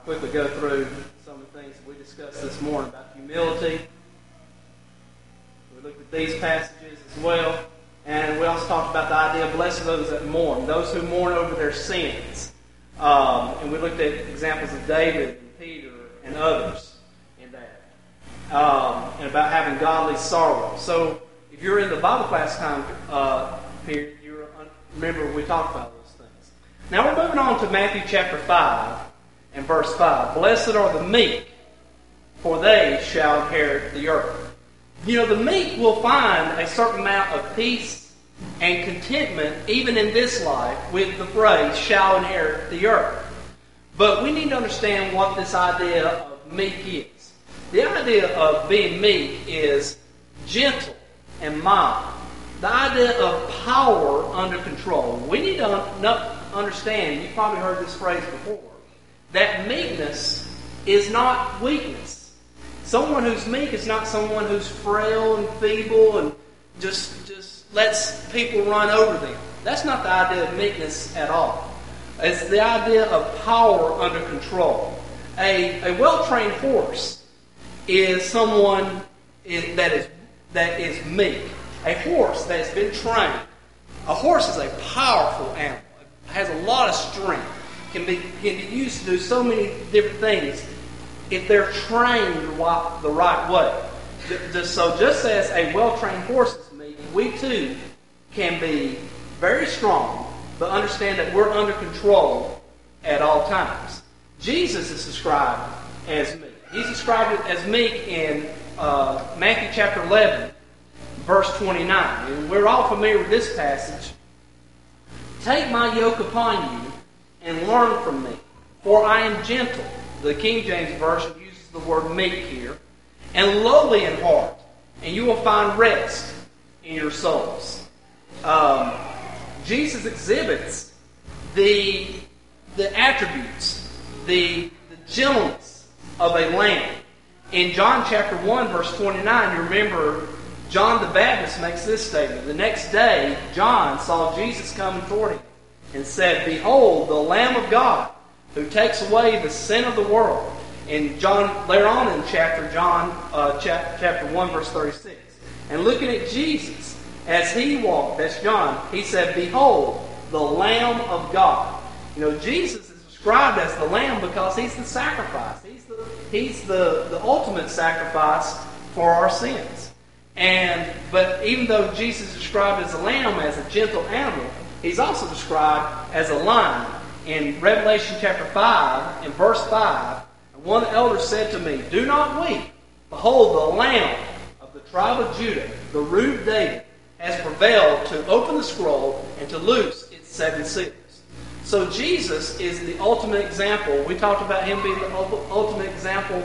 quickly go through some of the things that we discussed this morning about humility. We looked at these passages as well. And we also talked about the idea of blessing those that mourn, those who mourn over their sins. And we looked at examples of David and Peter and others in that. And about having godly sorrow. So if you're in the Bible class time period, you remember we talked about those things. Now we're moving on to Matthew chapter 5 and verse 5. Blessed are the meek, for they shall inherit the earth. You know, the meek will find a certain amount of peace and contentment, even in this life, with the phrase, shall inherit the earth. But we need to understand what this idea of meek is. The idea of being meek is gentle and mild. The idea of power under control. We need to understand, you've probably heard this phrase before, that meekness is not weakness. Someone who's meek is not someone who's frail and feeble and just lets people run over them. That's not the idea of meekness at all. It's the idea of power under control. A well-trained horse is someone that is meek. A horse that has been trained. A horse is a powerful animal. It has a lot of strength. Can be used to do so many different things if they're trained the right way. So just as a well-trained horse is meek, we too can be very strong, but understand that we're under control at all times. Jesus is described as meek. He's described as meek in Matthew chapter 11, verse 29. And we're all familiar with this passage. Take my yoke upon you and learn from me, for I am gentle. The King James Version uses the word meek here. And lowly in heart, and you will find rest in your souls. Jesus exhibits the attributes, the gentleness of a lamb. In John chapter 1, verse 29, you remember John the Baptist makes this statement. The next day, John saw Jesus coming toward him and said, Behold, the Lamb of God, who takes away the sin of the world. And John, later on in chapter 1, verse 36. And looking at Jesus, as he walked, that's John, he said, Behold, the Lamb of God. You know, Jesus is described as the Lamb because he's the sacrifice. He's the ultimate sacrifice for our sins. But even though Jesus is described as a lamb, as a gentle animal, he's also described as a lion. In Revelation chapter 5, in verse 5, one of the elders said to me, Do not weep. Behold, the Lamb of the tribe of Judah, the root of David, has prevailed to open the scroll and to loose its 7 seals. So Jesus is the ultimate example. We talked about him being the ultimate example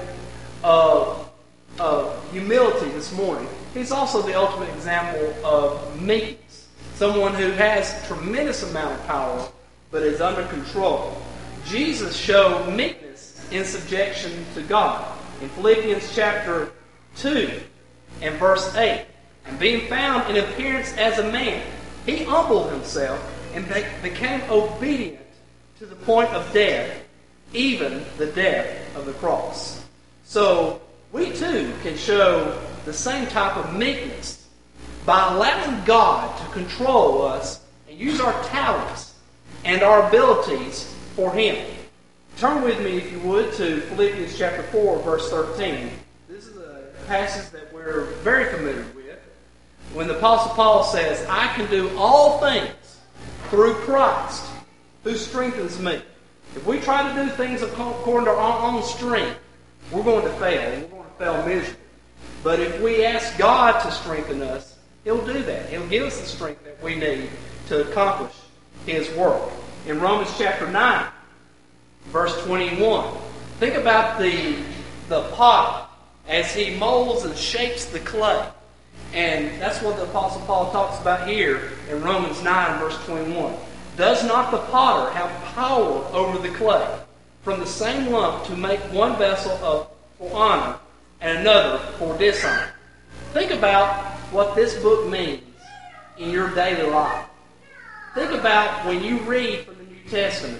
of humility this morning. He's also the ultimate example of meekness. Someone who has a tremendous amount of power, but is under control. Jesus showed meekness in subjection to God. In Philippians chapter 2 and verse 8, and being found in appearance as a man, he humbled himself and became obedient to the point of death, even the death of the cross. So we too can show the same type of meekness by allowing God to control us and use our talents and our abilities for him. Turn with me, if you would, to Philippians chapter 4, verse 13. This is a passage that we're very familiar with. When the Apostle Paul says, I can do all things through Christ, who strengthens me. If we try to do things according to our own strength, we're going to fail, and we're going to fail miserably. But if we ask God to strengthen us, he'll do that. He'll give us the strength that we need to accomplish his work. In Romans chapter 9, verse 21. Think about the potter as he molds and shapes the clay. And that's what the Apostle Paul talks about here in Romans 9, verse 21. Does not the potter have power over the clay from the same lump to make one vessel for honor and another for dishonor? Think about what this book means in your daily life. Think about when you read from the New Testament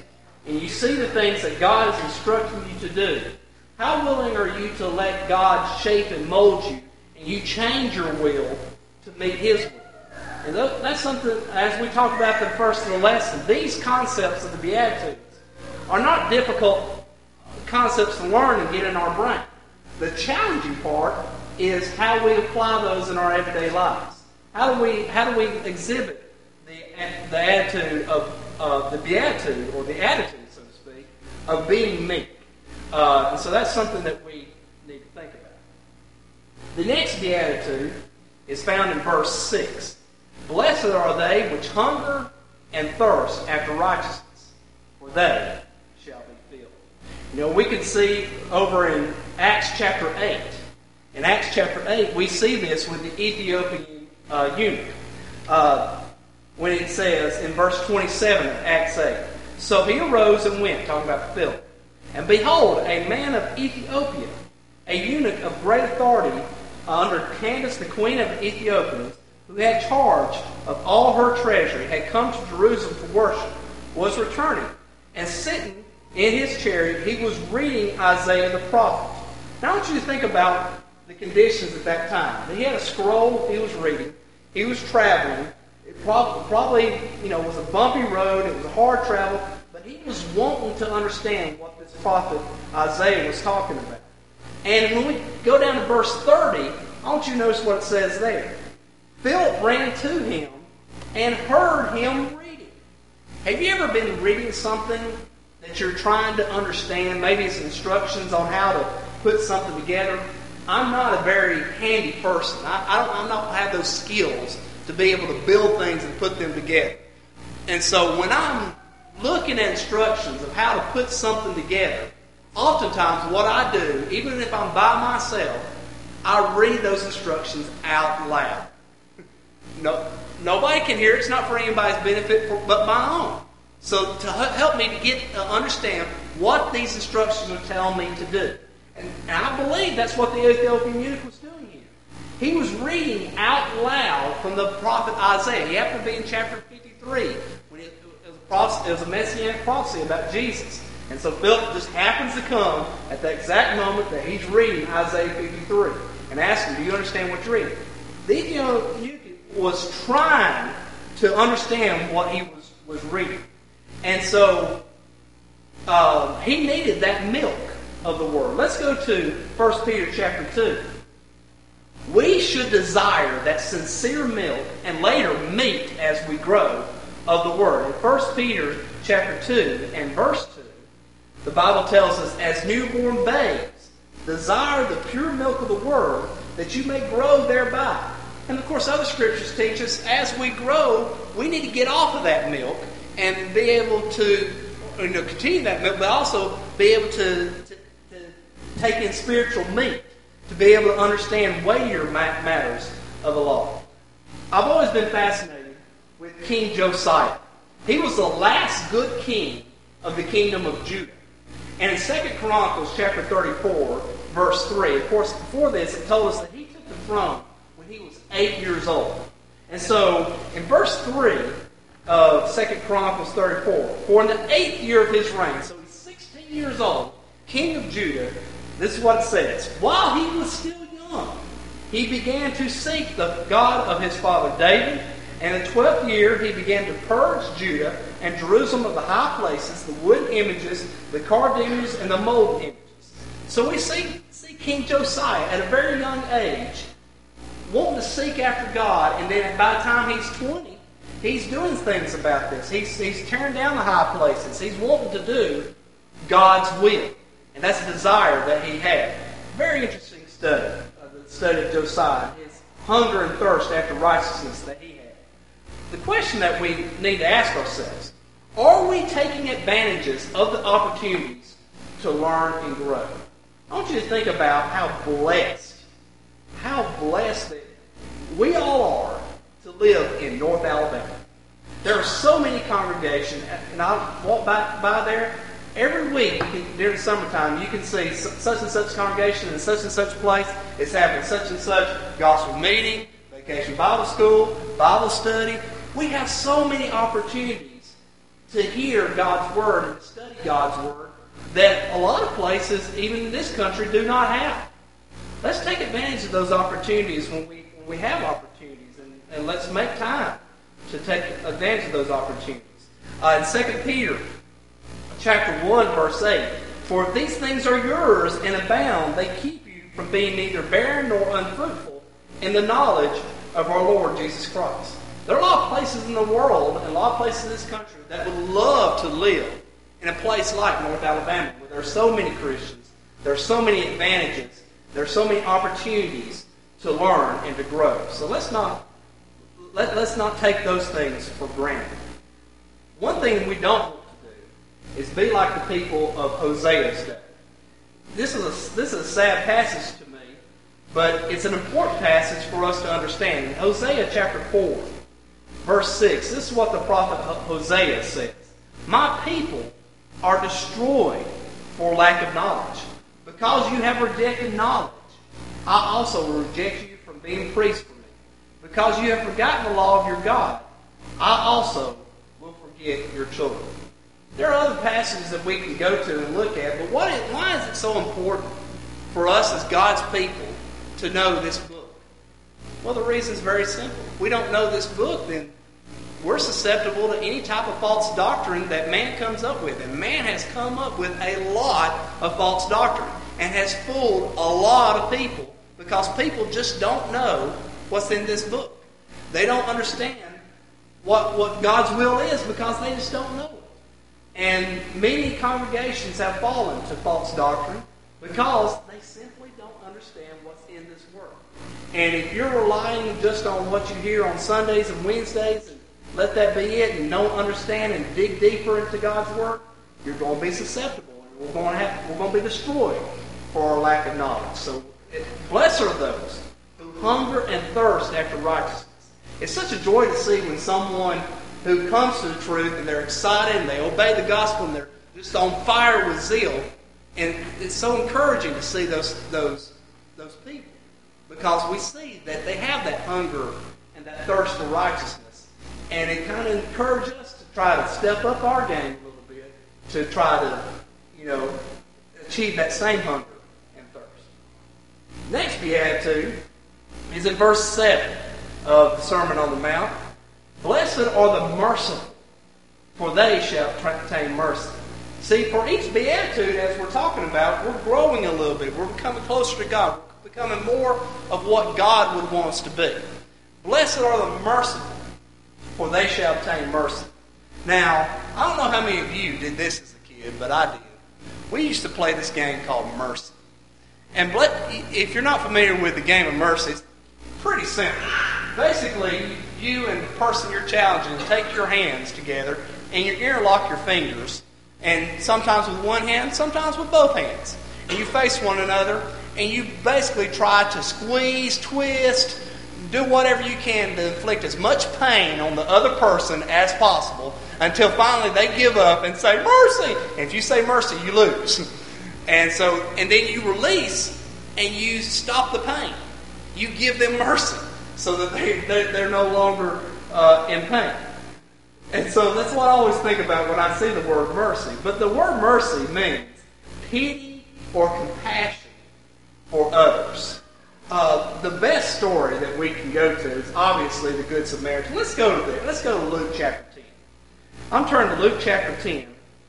and you see the things that God is instructing you to do, how willing are you to let God shape and mold you, and you change your will to meet His will? And that's something, as we talk about the first of the lesson, these concepts of the Beatitudes are not difficult concepts to learn and get in our brain. The challenging part is how we apply those in our everyday lives. How do we exhibit the attitude of the beatitude, or the attitude, so to speak, of being meek? And so that's something that we need to think about. The next beatitude is found in verse 6. Blessed are they which hunger and thirst after righteousness, for they shall be filled. You know, we can see over in Acts chapter 8. In Acts chapter 8, we see this with the Ethiopian eunuch. When it says in verse 27 of Acts 8, so he arose and went, talking about Philip. And behold, a man of Ethiopia, a eunuch of great authority under Candace, the queen of the Ethiopians, who had charge of all her treasury, had come to Jerusalem to worship, was returning. And sitting in his chariot, he was reading Isaiah the prophet. Now I want you to think about the conditions at that time. He had a scroll he was reading. He was traveling. It probably was a bumpy road. It was a hard travel. But he was wanting to understand what this prophet Isaiah was talking about. And when we go down to verse 30, I want you to notice what it says there. Philip ran to him and heard him reading. Have you ever been reading something that you're trying to understand? Maybe it's instructions on how to put something together. I'm not a very handy person. I don't have those skills to be able to build things and put them together. And so when I'm looking at instructions of how to put something together, oftentimes what I do, even if I'm by myself, I read those instructions out loud. Nobody can hear it. It's not for anybody's benefit but my own. So to help me to get understand what these instructions are telling me to do. And I believe that's what the Ethiopian eunuch was doing here. He was reading out loud from the prophet Isaiah. He happened to be in chapter 53 when it was a messianic prophecy about Jesus. And so Philip just happens to come at the exact moment that he's reading Isaiah 53 and asks him, do you understand what you're reading? The Ethiopian eunuch was trying to understand what he was reading. And so he needed that milk of the Word. Let's go to 1 Peter chapter 2. We should desire that sincere milk and later meat as we grow of the Word. In 1 Peter chapter 2 and verse 2, the Bible tells us, as newborn babes, desire the pure milk of the Word, that you may grow thereby. And of course, other scriptures teach us, as we grow, we need to get off of that milk and be able to continue that milk, but also be able to take in spiritual meat, to be able to understand weightier matters of the law. I've always been fascinated with King Josiah. He was the last good king of the kingdom of Judah. And in 2 Chronicles chapter 34, verse 3, of course, before this, it told us that he took the throne when he was 8 years old. And so, in verse 3 of 2 Chronicles 34, for in the 8th year of his reign, so he's 16 years old, king of Judah, this is what it says. While he was still young, he began to seek the God of his father David. And in the 12th year, he began to purge Judah and Jerusalem of the high places, the wooden images, the carved images, and the molded images. So we see King Josiah at a very young age wanting to seek after God. And then by the time he's 20, he's doing things about this. He's tearing down the high places. He's wanting to do God's will. And that's a desire that he had. Very interesting study, the study of Josiah, his hunger and thirst after righteousness that he had. The question that we need to ask ourselves, are we taking advantages of the opportunities to learn and grow? I want you to think about how blessed that we all are to live in North Alabama. There are so many congregations, and I walk by there. Every week, during the summertime, you can see such and such congregation in such and such place. It's having such and such gospel meeting, vacation Bible school, Bible study. We have so many opportunities to hear God's Word and to study God's Word that a lot of places, even in this country, do not have. Let's take advantage of those opportunities when we have opportunities, and let's make time to take advantage of those opportunities. In 2 Peter chapter 1, verse 8, "For if these things are yours and abound, they keep you from being neither barren nor unfruitful in the knowledge of our Lord Jesus Christ." There are a lot of places in the world and a lot of places in this country that would love to live in a place like North Alabama, where there are so many Christians, there are so many advantages, there are so many opportunities to learn and to grow. So let's not take those things for granted. One thing we don't want to do is be like the people of Hosea's day. This is a sad passage to me, but it's an important passage for us to understand. In Hosea chapter 4, verse 6, this is what the prophet Hosea says. "My people are destroyed for lack of knowledge. Because you have rejected knowledge, I also will reject you from being priest for me. Because you have forgotten the law of your God, I also will forget your children." There are other passages that we can go to and look at, but why is it so important for us as God's people to know this book? Well, the reason is very simple. If we don't know this book, then we're susceptible to any type of false doctrine that man comes up with. And man has come up with a lot of false doctrine and has fooled a lot of people because people just don't know what's in this book. They don't understand what God's will is because they just don't know it. And many congregations have fallen to false doctrine because they simply don't understand what's in this Word. And if you're relying just on what you hear on Sundays and Wednesdays and let that be it, and don't understand and dig deeper into God's Word, you're going to be susceptible, and we're going to be destroyed for our lack of knowledge. So, blessed are those who hunger and thirst after righteousness. It's such a joy to see when someone who comes to the truth and they're excited and they obey the gospel and they're just on fire with zeal, and it's so encouraging to see those people because we see that they have that hunger and that thirst for righteousness. And it kind of encourages us to try to step up our game a little bit to try to, achieve that same hunger and thirst. Next beatitude is in verse 7 of the Sermon on the Mount. "Blessed are the merciful, for they shall obtain mercy." See, for each beatitude, as we're talking about, we're growing a little bit. We're becoming closer to God. We're becoming more of what God would want us to be. Blessed are the merciful, for they shall obtain mercy. Now, I don't know how many of you did this as a kid, but I did. We used to play this game called Mercy. And if you're not familiar with the game of Mercy, it's pretty simple. Basically, you and the person you're challenging take your hands together and you interlock your fingers, and sometimes with one hand, sometimes with both hands. And you face one another, and you basically try to squeeze, twist, do whatever you can to inflict as much pain on the other person as possible until finally they give up and say, "Mercy!" And if you say mercy, you lose. And then you release and you stop the pain. You give them mercy so that they're no longer in pain. And so that's what I always think about when I see the word mercy. But the word mercy means pity or compassion for others. The best story that we can go to is obviously the Good Samaritan. Let's go to there. Let's go to Luke chapter 10. I'm turning to Luke chapter 10.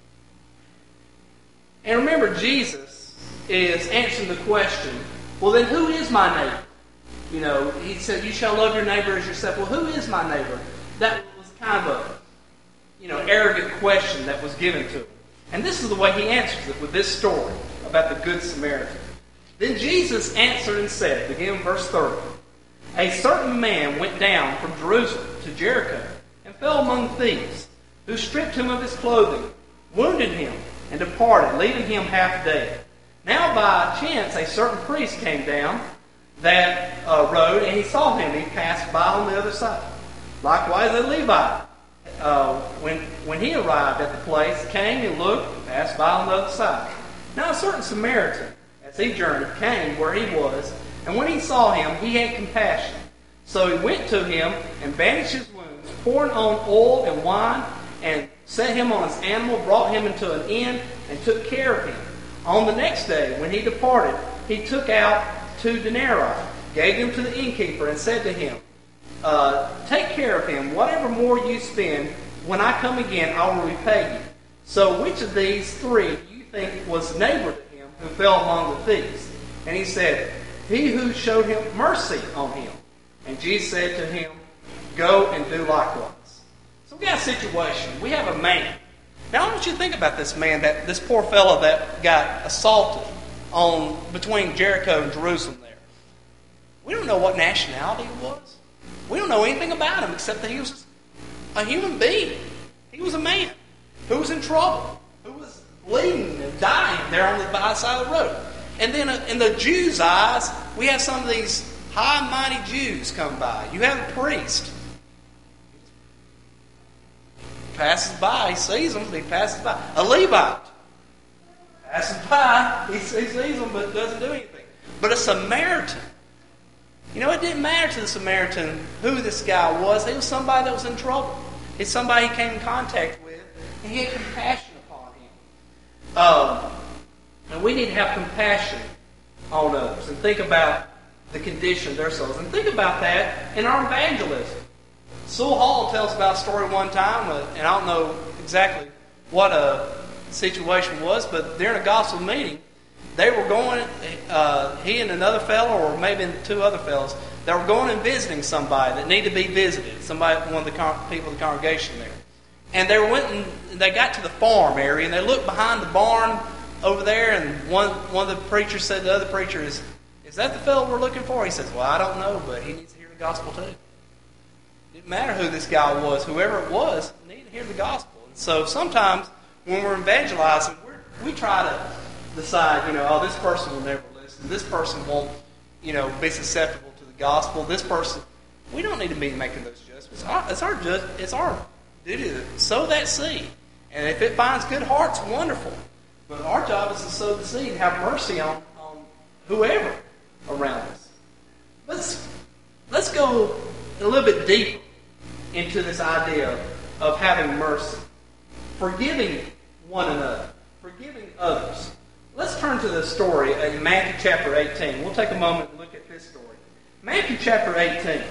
And remember, Jesus is answering the question, well, then who is my neighbor? He said, "You shall love your neighbor as yourself." Well, who is my neighbor? That was kind of a, arrogant question that was given to him. And this is the way he answers it with this story about the Good Samaritan. "Then Jesus answered and said," begin verse 30, "A certain man went down from Jerusalem to Jericho and fell among thieves, who stripped him of his clothing, wounded him, and departed, leaving him half dead. Now by chance a certain priest came down that road, and he saw him, and he passed by on the other side. Likewise a Levite, when he arrived at the place, came and looked, and passed by on the other side. Now a certain Samaritan, as he journeyed, came where he was, and when he saw him, he had compassion. So he went to him and bandaged his wounds, pouring on oil and wine, and set him on his animal, brought him into an inn, and took care of him. On the next day, when he departed, he took out 2 denarii, gave them to the innkeeper, and said to him, take care of him. Whatever more you spend, when I come again, I will repay you. So which of these 3 do you think was neighbor to him who fell among the thieves? And he said, he who showed him mercy on him. And Jesus said to him, go and do likewise. So we got a situation. We have a man. Now I want you to think about this man, this poor fellow that got assaulted between Jericho and Jerusalem there. We don't know what nationality he was. We don't know anything about him except that he was a human being. He was a man who was in trouble, who was bleeding and dying there by the side of the road. And then in the Jews' eyes, we have some of these high and mighty Jews come by. You have a priest. He passes by, he sees them, he passes by. A Levite passes by, he sees them, but doesn't do anything. But a Samaritan, it didn't matter to the Samaritan who this guy was. He was somebody that was in trouble. He's somebody he came in contact with, and he had compassion upon him. And we need to have compassion on others and think about the condition of their souls. And think about that in our evangelism. Sewell Hall tells about a story one time, and I don't know exactly what a situation was, but during a gospel meeting, they were going, he and another fellow, or maybe 2 other fellows, they were going and visiting somebody that needed to be visited, one of the people of the congregation there. And they got to the farm area, and they looked behind the barn over there, and one of the preachers said to the other preacher, is that the fellow we're looking for? He says, well, I don't know, but he needs to hear the gospel too. It didn't matter who this guy was, whoever it was, needed to hear the gospel. And so sometimes when we're evangelizing, we try to decide, this person will never listen. This person won't, be susceptible to the gospel. This person, we don't need to be making those judgments. It's our duty to sow that seed. And if it finds good hearts, wonderful. But our job is to sow the seed and have mercy on whoever around us. Let's go a little bit deeper into this idea of having mercy. Forgiving one another. Forgiving others. Let's turn to the story in Matthew chapter 18. We'll take a moment and look at this story. Matthew chapter 18.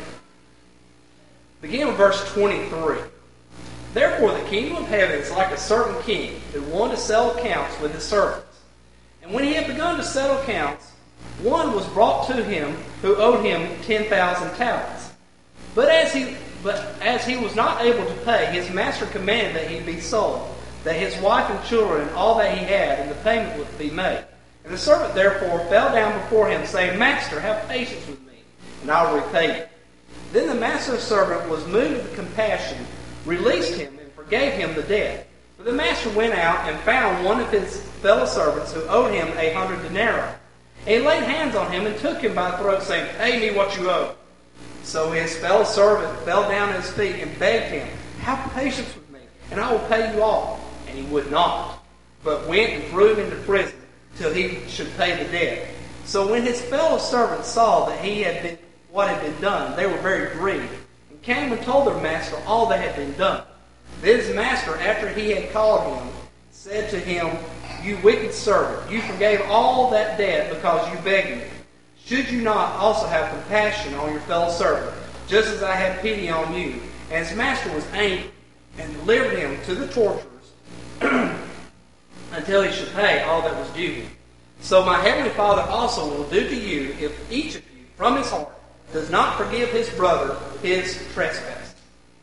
Begin with verse 23. Therefore the kingdom of heaven is like a certain king who wanted to settle accounts with his servants. And when he had begun to settle accounts, one was brought to him who owed him 10,000 talents. But as he was not able to pay, his master commanded that he be sold, that his wife and children and all that he had, and the payment would be made. And the servant therefore fell down before him, saying, Master, have patience with me, and I will repay you. Then the master's servant was moved with compassion, released him, and forgave him the debt. But the master went out and found one of his fellow servants who owed him 100 denarii. And he laid hands on him and took him by the throat, saying, Pay me what you owe. So his fellow servant fell down at his feet and begged him, Have patience with me, and I will pay you all. And he would not, but went and threw him into prison till he should pay the debt. So when his fellow servants saw that what had been done, they were very grieved, and came and told their master all that had been done. Then his master, after he had called him, said to him, You wicked servant, you forgave all that debt because you begged me. Should you not also have compassion on your fellow servant, just as I had pity on you? And his master was angry, and delivered him to the torturers until he should pay all that was due him. So my heavenly Father also will do to you if each of you, from his heart, does not forgive his brother his trespass.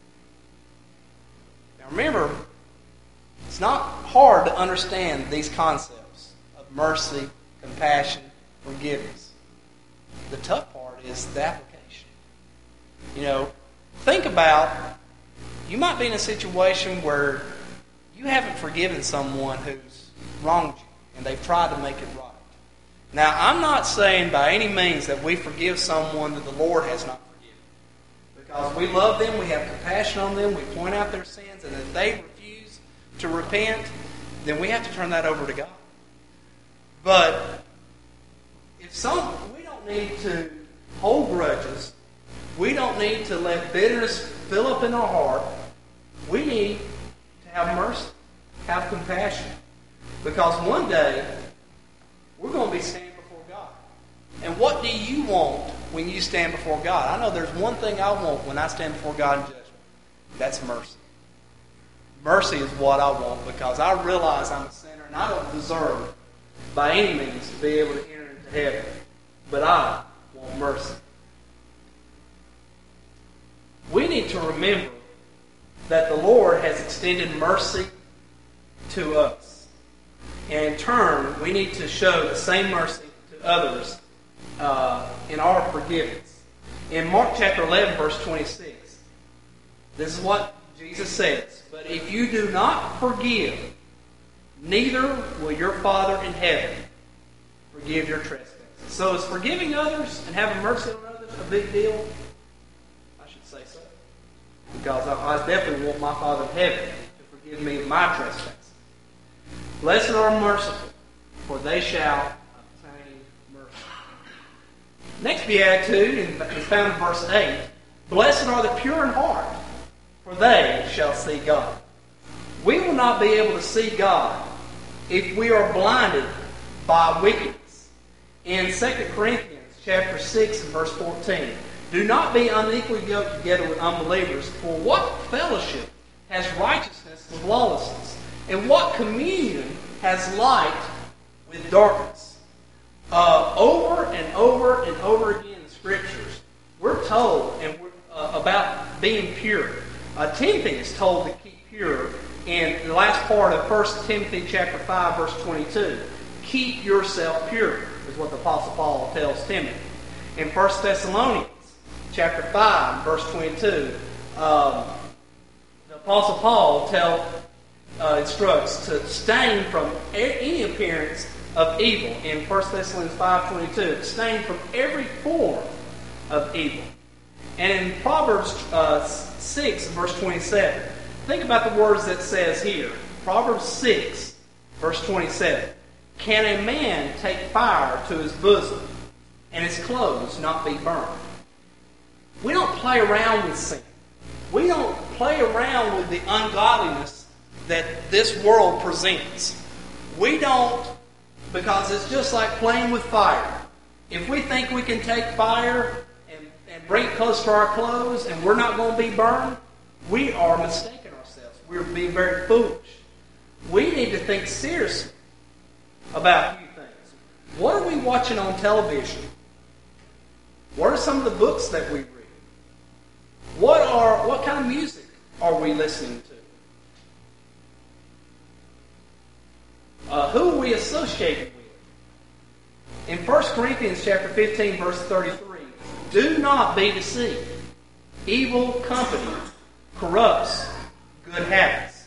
Now remember, it's not hard to understand these concepts of mercy, compassion, forgiveness. The tough part is the application. Think about, you might be in a situation where you haven't forgiven someone who's wronged you, and they've tried to make it right. Now, I'm not saying by any means that we forgive someone that the Lord has not forgiven. Because we love them, we have compassion on them, we point out their sins, and if they refuse to repent, then we have to turn that over to God. But we don't need to hold grudges. We don't need to let bitterness fill up in our heart. We need to have mercy, have compassion. Because one day, we're going to be standing before God. And what do you want when you stand before God? I know there's one thing I want when I stand before God in judgment. That's mercy. Mercy is what I want because I realize I'm a sinner and I don't deserve by any means to be able to enter into heaven. But I want mercy. We need to remember that the Lord has extended mercy to us. And in turn, we need to show the same mercy to others in our forgiveness. In Mark chapter 11, verse 26, this is what Jesus says, "But if you do not forgive, neither will your Father in heaven forgive your trespasses." So is forgiving others and having mercy on others a big deal? I should say so. Because I definitely want my Father in heaven to forgive me of my trespasses. Blessed are merciful, for they shall obtain mercy. Next beatitude is found in verse 8. Blessed are the pure in heart, for they shall see God. We will not be able to see God if we are blinded by wickedness. In 2 Corinthians chapter 6 and verse 14, do not be unequally yoked together with unbelievers, for what fellowship has righteousness with lawlessness? And what communion has light with darkness? Over and over and over again in the Scriptures, we're told about being pure. Timothy is told to keep pure in the last part of 1 Timothy chapter 5, verse 22. Keep yourself pure, is what the Apostle Paul tells Timothy. In 1 Thessalonians chapter 5, verse 22, the Apostle Paul instructs to abstain from any appearance of evil. In 1 Thessalonians 5:22, abstain from every form of evil. And in Proverbs 6, verse 27, think about the words that it says here. Proverbs 6, verse 27. Can a man take fire to his bosom and his clothes not be burned? We don't play around with sin. We don't play around with the ungodliness that this world presents. We don't, because it's just like playing with fire. If we think we can take fire and bring it close to our clothes and we're not going to be burned, we are mistaking ourselves. We're being very foolish. We need to think seriously about a few things. What are we watching on television? What are some of the books that we read? What kind of music are we listening to? Who are we associating with? In 1 Corinthians chapter 15, verse 33, do not be deceived. Evil company corrupts good habits.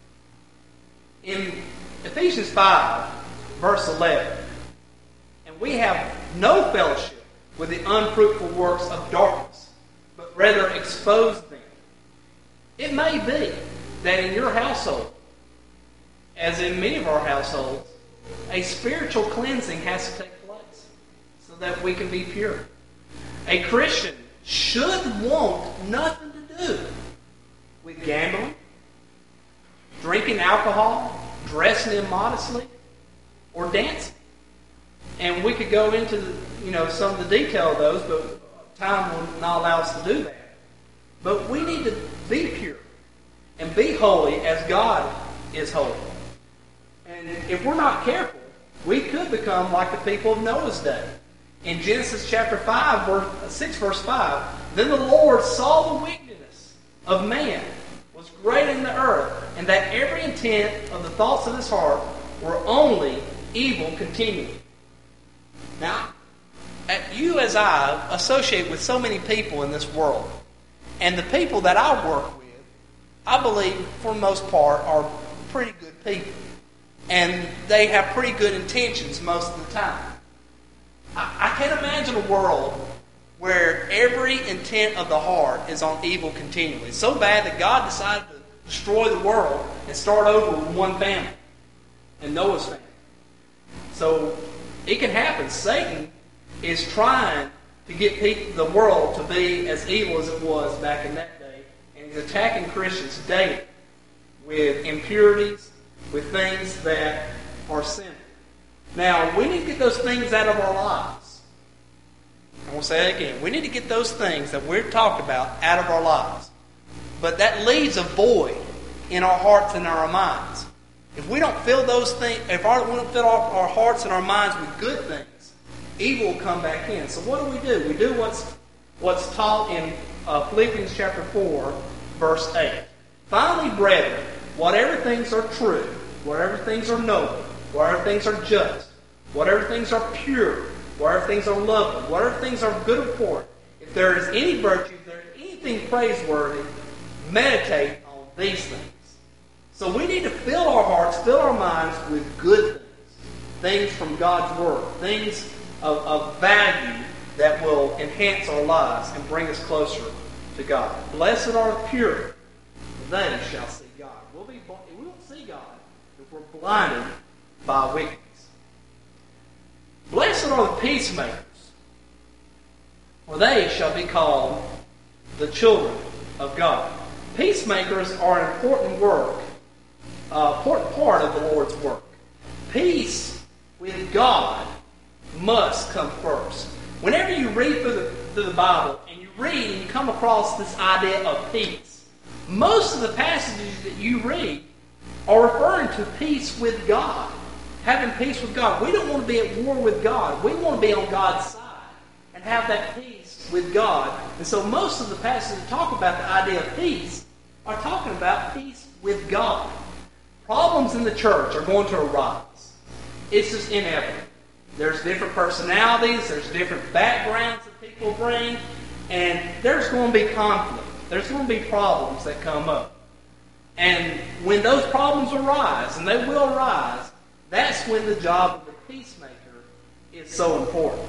In Ephesians 5, verse 11, and we have no fellowship with the unfruitful works of darkness, but rather expose them. It may be that in your household, as in many of our households, a spiritual cleansing has to take place so that we can be pure. A Christian should want nothing to do with gambling, drinking alcohol, dressing immodestly, or dancing. And we could go into some of the detail of those, but time will not allow us to do that. But we need to be pure and be holy as God is holy. And if we're not careful, we could become like the people of Noah's day. In Genesis chapter 6, verse 5, then the Lord saw the wickedness of man was great in the earth, and that every intent of the thoughts of his heart were only evil continually. Now, you as I associate with so many people in this world, and the people that I work with, I believe, for the most part, are pretty good people. And they have pretty good intentions most of the time. I can't imagine a world where every intent of the heart is on evil continually. It's so bad that God decided to destroy the world and start over with one family, and Noah's family. So it can happen. Satan is trying to get the world to be as evil as it was back in that day, and he's attacking Christians daily. with impurities, with things that are sinful. Now, we need to get those things out of our lives. I want to say that again. We need to get those things that we're talking about out of our lives. But that leaves a void in our hearts and our minds. If we don't fill those things, if we don't fill our hearts and our minds with good things, evil will come back in. So what do? We do what's taught in Philippians chapter 4, verse 8. Finally, brethren, whatever things are true, whatever things are noble, whatever things are just, whatever things are pure, whatever things are lovely, whatever things are good report, if there is any virtue, if there is anything praiseworthy, meditate on these things. So we need to fill our hearts, fill our minds with good things. Things from God's Word. Things of value that will enhance our lives and bring us closer to God. Blessed are the pure, for they shall see God. We won't see God if we're blinded by wickedness. Blessed are the peacemakers, for they shall be called the children of God. Peacemakers are an important part of the Lord's work. Peace with God must come first. Whenever you read through the Bible and you read and you come across this idea of peace, most of the passages that you read are referring to peace with God. Having peace with God. We don't want to be at war with God. We want to be on God's side and have that peace with God. And so most of the passages that talk about the idea of peace are talking about peace with God. Problems in the church are going to arise. It's just inevitable. There's different personalities, there's different backgrounds that people bring, and there's going to be conflict. There's going to be problems that come up. And when those problems arise, and they will arise, that's when the job of the peacemaker is so important.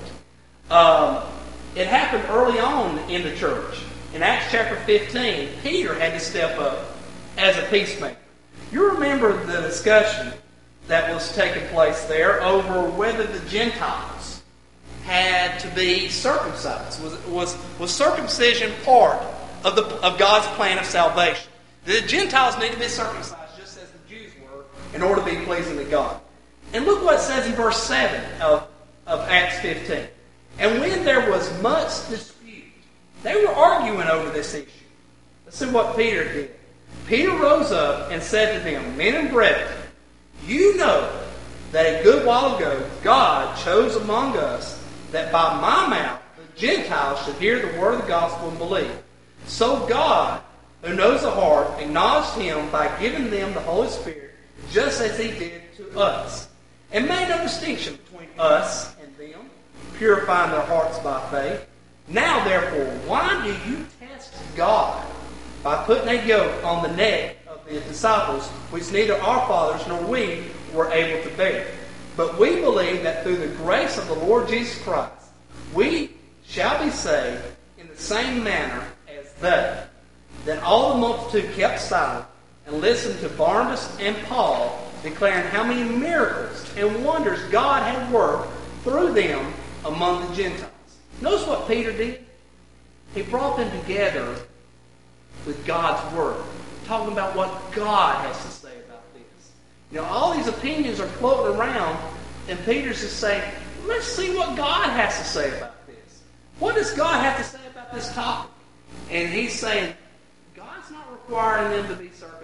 It happened early on in the church. In Acts chapter 15, Peter had to step up as a peacemaker. You remember the discussion that was taking place there over whether the Gentiles had to be circumcised. Was circumcision part of God's plan of salvation? The Gentiles need to be circumcised just as the Jews were in order to be pleasing to God. And look what it says in verse 7 of Acts 15. And when there was much dispute, they were arguing over this issue. Let's see what Peter did. Peter rose up and said to them, Men and brethren, you know that a good while ago God chose among us that by my mouth the Gentiles should hear the word of the gospel and believe. So God, who knows the heart, acknowledged him by giving them the Holy Spirit, just as he did to us, and made no distinction between us and them, purifying their hearts by faith. Now, therefore, why do you test God by putting a yoke on the neck of the disciples, which neither our fathers nor we were able to bear? But we believe that through the grace of the Lord Jesus Christ, we shall be saved in the same manner as they. Then all the multitude kept silent and listened to Barnabas and Paul, declaring how many miracles and wonders God had worked through them among the Gentiles. Notice what Peter did. He brought them together with God's Word, talking about what God has to say about this. You know, all these opinions are floating around, and Peter's just saying, let's see what God has to say about this. What does God have to say about this topic? And he's saying, God's not requiring them to be circumcised.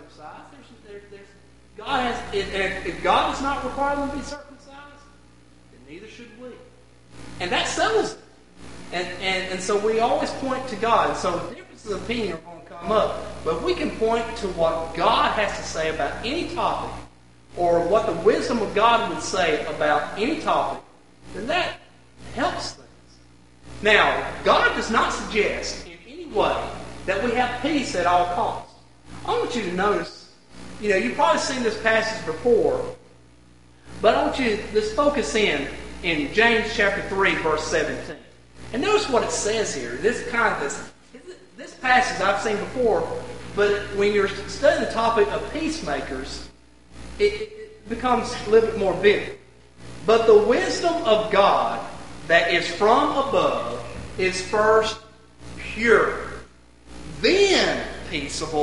If God does not require them to be circumcised, then neither should we. And that settles it. And so we always point to God. And so differences of opinion are going to come up. But we can point to what God has to say about any topic, or what the wisdom of God would say about any topic, then that helps things. Now, God does not suggest in any way that we have peace at all costs. I want you to notice, you've probably seen this passage before, but I want you to just focus in James chapter 3, verse 17. And notice what it says here. This passage I've seen before, but when you're studying the topic of peacemakers, it becomes a little bit more vivid. But the wisdom of God that is from above is first pure, then peaceable,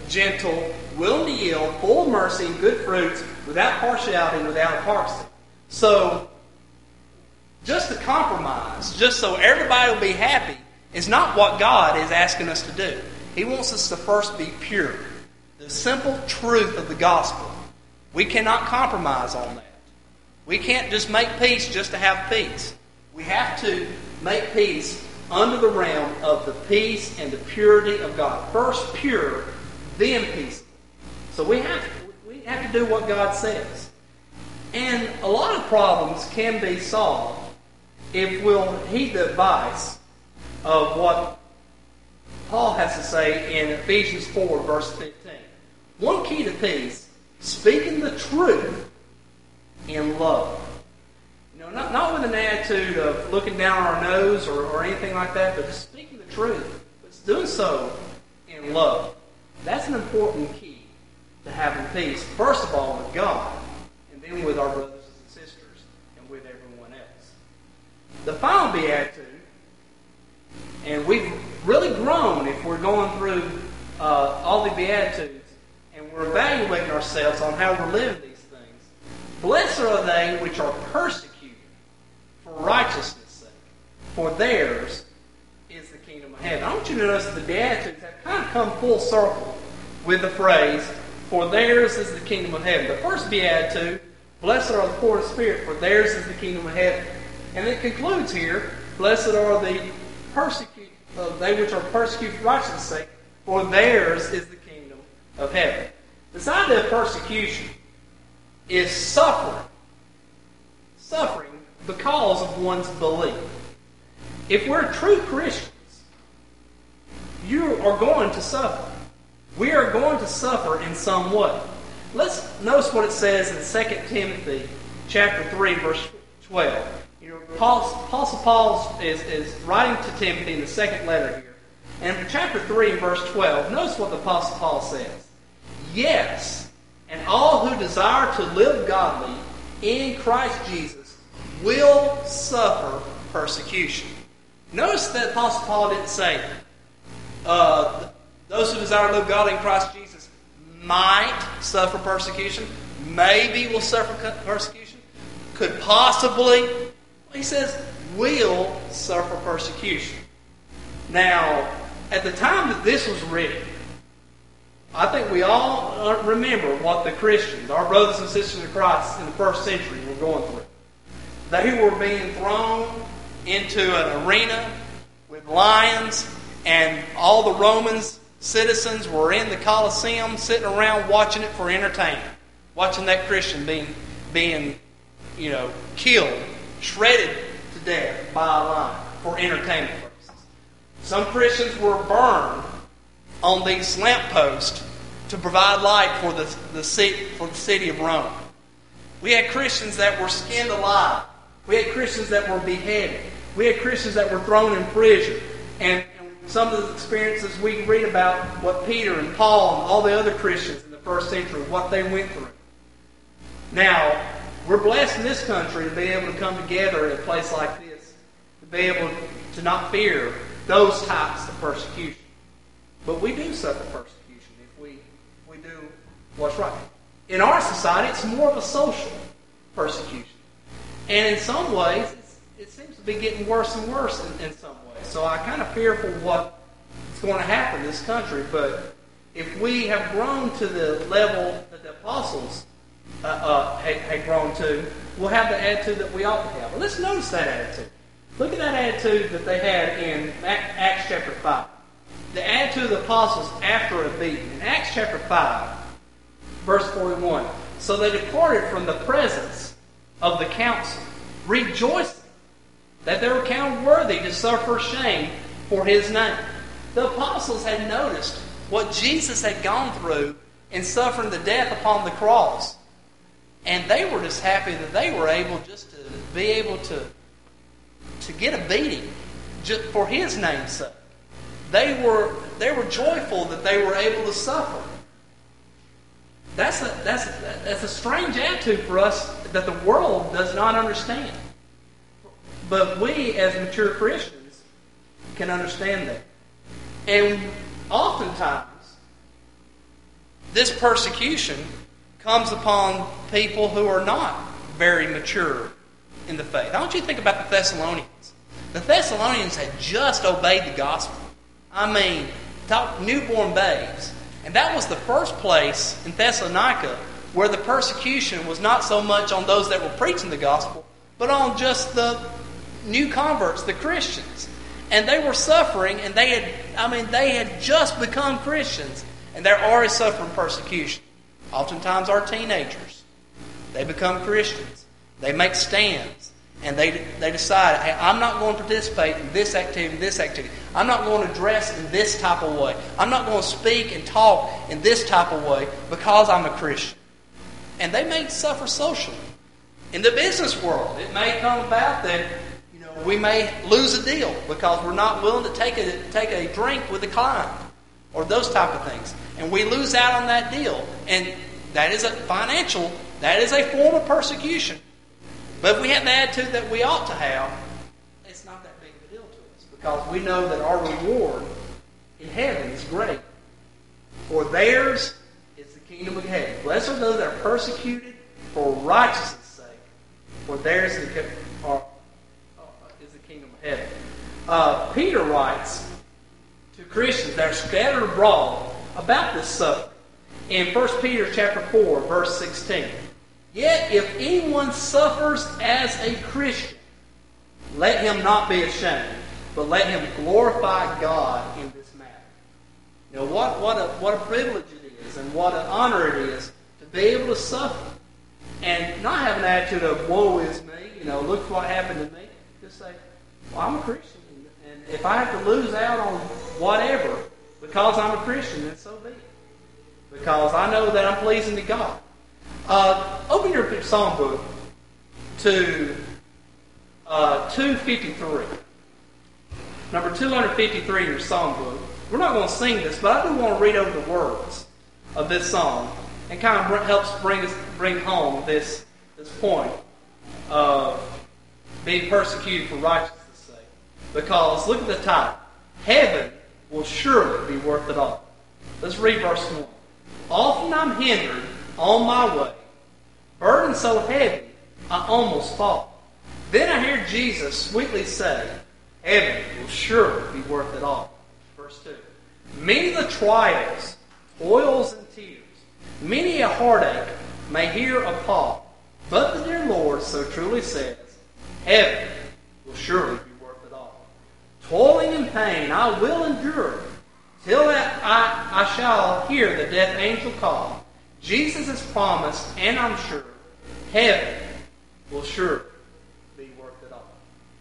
gentle, willing to yield, full of mercy and good fruits, without partiality and without hypocrisy. So, just to compromise, just so everybody will be happy, is not what God is asking us to do. He wants us to first be pure. The simple truth of the gospel. We cannot compromise on that. We can't just make peace just to have peace. We have to make peace under the realm of the peace and the purity of God. First pure, then peaceable. So we have to do what God says. And a lot of problems can be solved if we'll heed the advice of what Paul has to say in Ephesians 4, verse 15. One key to peace, speaking the truth in love. Not with an attitude of looking down our nose or anything like that, but just speaking the truth. But doing so in love. That's an important key to having peace. First of all, with God, and then with our brothers and sisters, and with everyone else. The final beatitude, and we've really grown if we're going through all the beatitudes, and we're evaluating ourselves on how we're living these things. Blessed are they which are persecuted for righteousness' sake, for theirs is the kingdom of heaven. I want you to notice that the Beatitudes have kind of come full circle with the phrase, for theirs is the kingdom of heaven. The first Beatitude, blessed are the poor in spirit, for theirs is the kingdom of heaven. And it concludes here, blessed are the they which are persecuted for righteousness' sake, for theirs is the kingdom of heaven. This idea of persecution is suffering. Suffering because of one's belief. If we're true Christians, you are going to suffer. We are going to suffer in some way. Let's notice what it says in 2 Timothy chapter 3, verse 12. Apostle Paul is writing to Timothy in the second letter here. And in chapter 3, verse 12, notice what the Apostle Paul says. Yes, and all who desire to live godly in Christ Jesus will suffer persecution. Notice that Apostle Paul didn't say, those who desire to live godly in Christ Jesus might suffer persecution, maybe will suffer persecution, could possibly. He says, will suffer persecution. Now, at the time that this was written, I think we all remember what the Christians, our brothers and sisters in Christ in the first century, were going through. They were being thrown into an arena with lions, and all the Roman citizens were in the Colosseum sitting around watching it for entertainment. Watching that Christian being killed, shredded to death by a lion for entertainment purposes. Some Christians were burned on these lampposts to provide light for the city of Rome. We had Christians that were skinned alive. We had Christians that were beheaded. We had Christians that were thrown in prison. And some of the experiences we read about what Peter and Paul and all the other Christians in the first century, what they went through. Now, we're blessed in this country to be able to come together in a place like this, to be able to not fear those types of persecution. But we do suffer persecution if we do what's right. In our society, it's more of a social persecution. And in some ways, it seems to be getting worse and worse in some ways. So I kind of fear for what's going to happen in this country. But if we have grown to the level that the apostles had grown to, we'll have the attitude that we ought to have. Well, let's notice that attitude. Look at that attitude that they had in Acts chapter 5. The attitude of the apostles after a beating. In Acts chapter 5, verse 41. So they departed from the presence of the council, rejoicing that they were counted worthy to suffer shame for his name. The apostles had noticed what Jesus had gone through in suffering the death upon the cross. And they were just happy that they were able just to be able to get a beating just for his name's sake. They were joyful that they were able to suffer. That's a strange attitude for us that the world does not understand. But we, as mature Christians, can understand that. And oftentimes, this persecution comes upon people who are not very mature in the faith. I want you to think about the Thessalonians. The Thessalonians had just obeyed the gospel. I mean, talk newborn babes. And that was the first place in Thessalonica where the persecution was not so much on those that were preaching the gospel, but on just the new converts, the Christians. And they were suffering, and they had just become Christians, and they're already suffering persecution. Oftentimes our teenagers, they become Christians. They make stands. And they decide, hey, I'm not going to participate in this activity. I'm not going to dress in this type of way. I'm not going to speak and talk in this type of way because I'm a Christian. And they may suffer socially. In the business world, it may come about that we may lose a deal because we're not willing to take a drink with a client or those type of things. And we lose out on that deal. And that is that is a form of persecution. But if we have the attitude that we ought to have, it's not that big of a deal to us because we know that our reward in heaven is great. For theirs is the kingdom of heaven. Blessed are those that are persecuted for righteousness' sake, for theirs is the kingdom of heaven. Peter writes to Christians that are scattered abroad about this suffering in 1 Peter chapter 4, verse 16. Yet if anyone suffers as a Christian, let him not be ashamed, but let him glorify God in this matter. What a privilege it is, and what an honor it is to be able to suffer and not have an attitude of woe is me. Look what happened to me. Just say, well, I'm a Christian, and if I have to lose out on whatever because I'm a Christian, then so be it. Because I know that I'm pleasing to God. Open your Psalm book to 253. Number 253 in your Psalm book. We're not going to sing this, but I do want to read over the words of this song and kind of helps bring home this point of being persecuted for righteousness' sake. Because look at the title. Heaven will surely be worth it all. Let's read verse 1. Often I'm hindered on my way, burden so heavy I almost fall. Then I hear Jesus sweetly say, heaven will surely be worth it all. Verse 2. Many the trials, toils, and tears, many a heartache may here appall, but the dear Lord so truly says, heaven will surely be worth it all. Toiling in pain I will endure, till that I shall hear the death angel call. Jesus has promised, and I'm sure, heaven will surely be worth it all.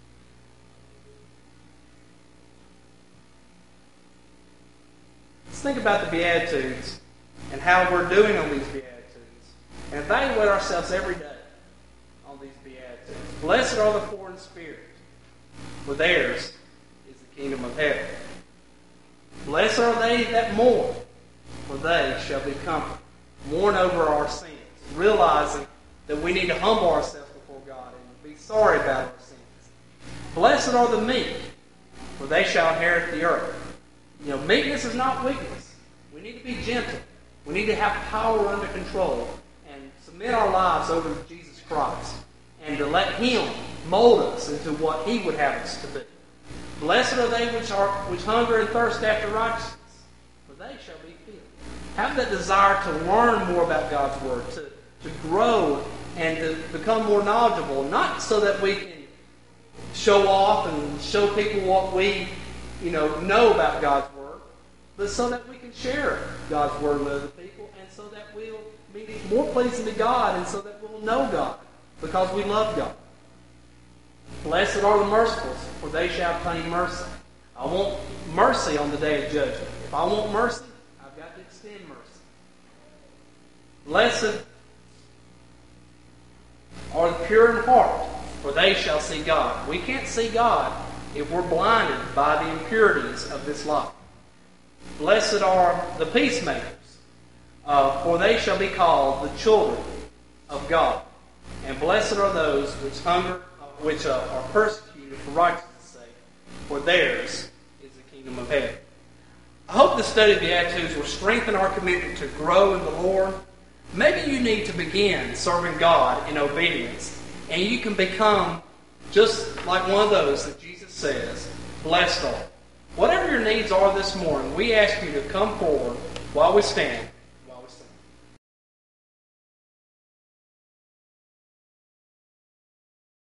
Let's think about the Beatitudes and how we're doing on these Beatitudes. And evaluate ourselves every day on these Beatitudes. Blessed are the poor in spirit, for theirs is the kingdom of heaven. Blessed are they that mourn, for they shall be comforted. Mourn over our sins, realizing that we need to humble ourselves before God and be sorry about our sins. Blessed are the meek, for they shall inherit the earth. Meekness is not weakness. We need to be gentle. We need to have power under control and submit our lives over to Jesus Christ and to let Him mold us into what He would have us to be. Blessed are they which hunger and thirst after righteousness, for they shall be filled. Have that desire to learn more about God's Word, to grow and to become more knowledgeable, not so that we can show off and show people what we know about God's Word, but so that we can share God's Word with other people, and so that we'll be more pleasing to God, and so that we'll know God, because we love God. Blessed are the merciful, for they shall obtain mercy. I want mercy on the day of judgment. If I want mercy, I've got to extend mercy. Blessed are the pure in heart, for they shall see God. We can't see God if we're blinded by the impurities of this life. Blessed are the peacemakers, for they shall be called the children of God. And blessed are those which are persecuted for righteousness' sake, for theirs is the kingdom of heaven. I hope the study of the Beatitudes will strengthen our commitment to grow in the Lord. Maybe you need to begin serving God in obedience, and you can become just like one of those that Jesus says, blessed are. Whatever your needs are this morning, we ask you to come forward while we stand.